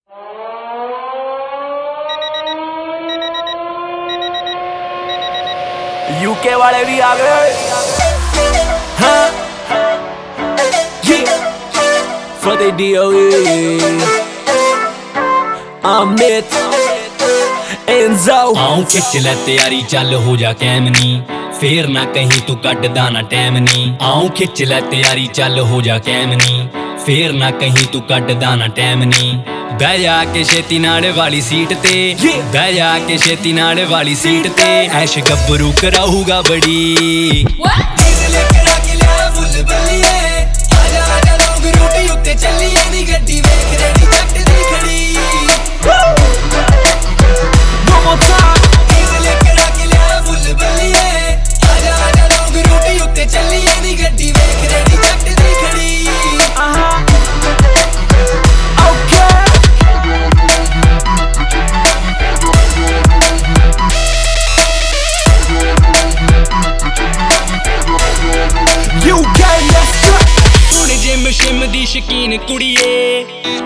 UK वाले भी आ गए। हाँ for the DOE अमित एंजो आऊं खिच ले तैयारी चल हो जा कैम नी फेर ना कहीं तू कटदा ना टैम नी आऊं खिच ले तैयारी चल हो जा कैम नी फेर ना कहीं तू कटदा ना टैम नी बह जा के छेती नाड़े वाली सीट ते बह जा के छेती नाड़े वाली सीट ते ऐश गब्बरू कराऊगा बड़ी शिम दी शकीन कुड़िए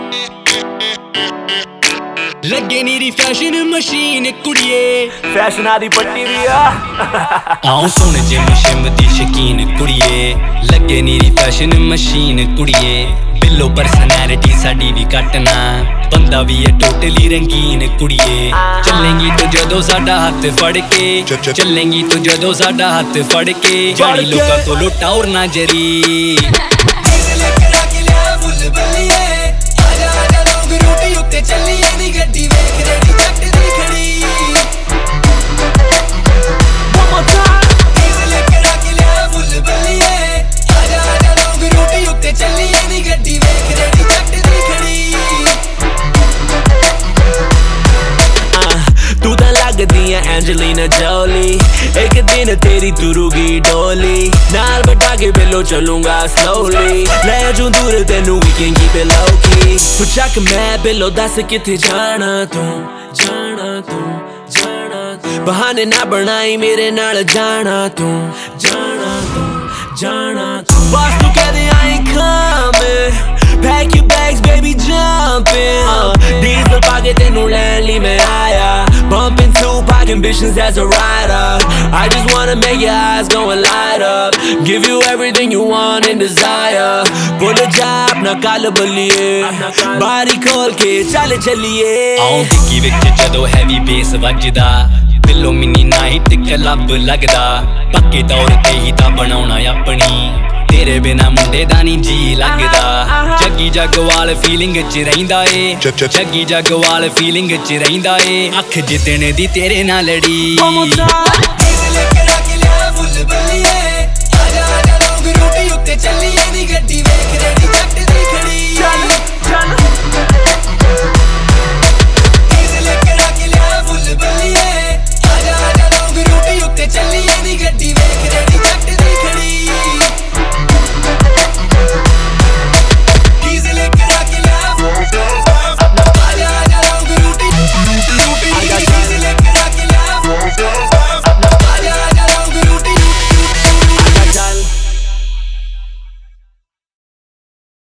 लगे नीरी फैशन मशीन कुड़िए फैशन आदि पट्टी भी आऊं सुन जिम शिम दी शकीन कुड़िए लगे नीरी फैशन मशीन कुड़िए बिल्लो पर्सनैलिटी साडी भी कटना बंदा भी है टोटली रंगीन कुड़िए चलेंगी तो जदों साडा हाथ फड़ के चलेंगी तो जदों साडा हाथ फड़ के जानी लोकां तो लुट और ना जरी एंजेलिना जोली एक दिन तेरी तुरुगी डोली नाल बैठा के बिल्लो चलूंगा स्लोली ले जूं दूर तेनू we can keep it low key तू चक मैं बिल्लो दस किथे जाना तू बहाने ना बनाई मेरे नाल जाना तू बस तू कह दे I ain't coming pack your bags baby jump in diesel पाके तेनू लैन ली मैं आया bumping Tupac ambitions as a rider I just wanna make your eyes go and light up give you everything you want and desire pull a job ना कल बलिए बारी खोल के चल चलिए आऊं डिक्की विच जदों हैवी बेस वजदा दिलों मिनी नाइट क्लब लगदा पक्के तौर ते ही ता बनाउणा अपनी तेरे बिना मुंडे दा नी जी लगदा जग्गी जगवाल फीलिंग च रहिंदा ए जग्गी जगवाल फीलिंग च रहिंदा ए अख जितने दी तेरे नाल लड़ी